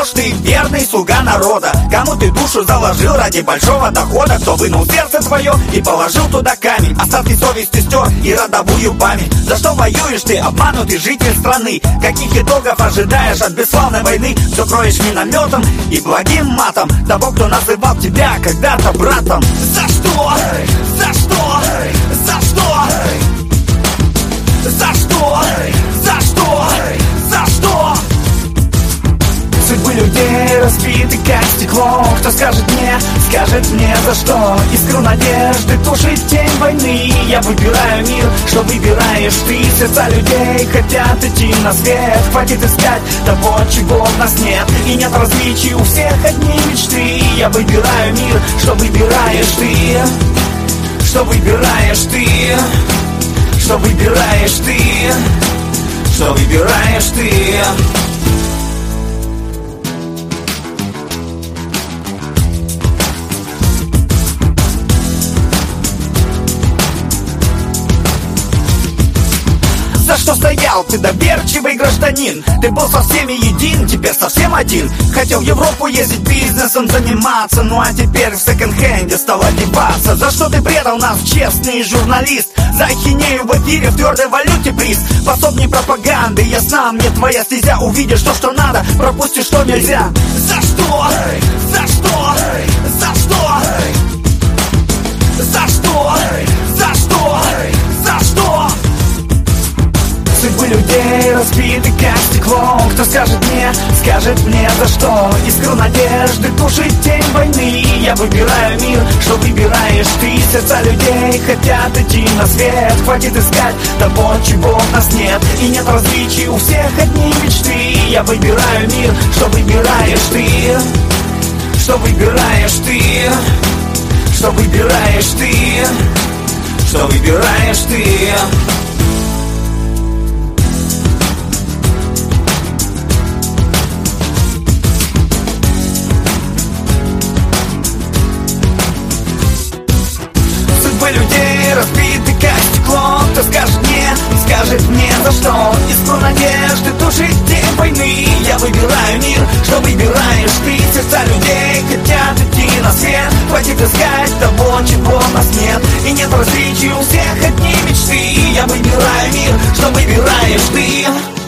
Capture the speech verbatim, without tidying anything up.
ложь, ты верный слуга народа. Кому ты душу заложил ради большого дохода? Кто вынул сердце твое и положил туда камень, остатки совести стер и родовую память. За что воюешь ты, обманутый житель страны? Каких итогов ожидаешь от бесславной войны? Все кроешь минометом и благим матом того, кто называл тебя когда-то братом. За что? За что? За что? За что? За что? За что? Судьбы людей разбиты как стекло. Кто скажет мне, скажет мне за что? Искру надежды тушит тень войны. Я выбираю мир, что выбираешь ты. Сердца людей хотят идти на свет. Хватит искать того, чего в нас нет. И нет различий, у всех одни мечты. Я выбираю мир, что выбираешь ты. Что выбираешь ты. Что выбираешь ты. Что выбираешь ты. За что стоял ты, доверчивый гражданин? Ты был со всеми един, теперь совсем один. Хотел в Европу ездить, бизнесом заниматься, ну а теперь в секонд-хенде стал одеваться. За что ты предал нас, честный журналист? За ахинею в эфире в твердой валюте приз. Пособней пропаганды, ясна мне твоя стезя. Увидишь то, что надо, пропустишь, что нельзя. За что? За что? За что? За что? За что? За что? Судьбы людей разбиты как стекло. Кто скажет мне, скажет мне за что? Искру надежды тушит тень войны. Я выбираю мир, что выбираешь ты. Сердца людей хотят идти на свет. Хватит искать того, чего в нас нет. И нет различий, у всех одни мечты. Я выбираю мир, что выбираешь ты. Что выбираешь ты. Что выбираешь ты. Что выбираешь ты. Людей разбиты как стекло. Кто скажет мне, скажет мне за что? Искру надежды тушит тень войны. Я выбираю мир, что выбираешь ты. Сердца людей хотят идти на свет. Хватит искать того, чего у нас нет. И нет различий, у всех одни мечты. Я выбираю мир, что выбираешь ты.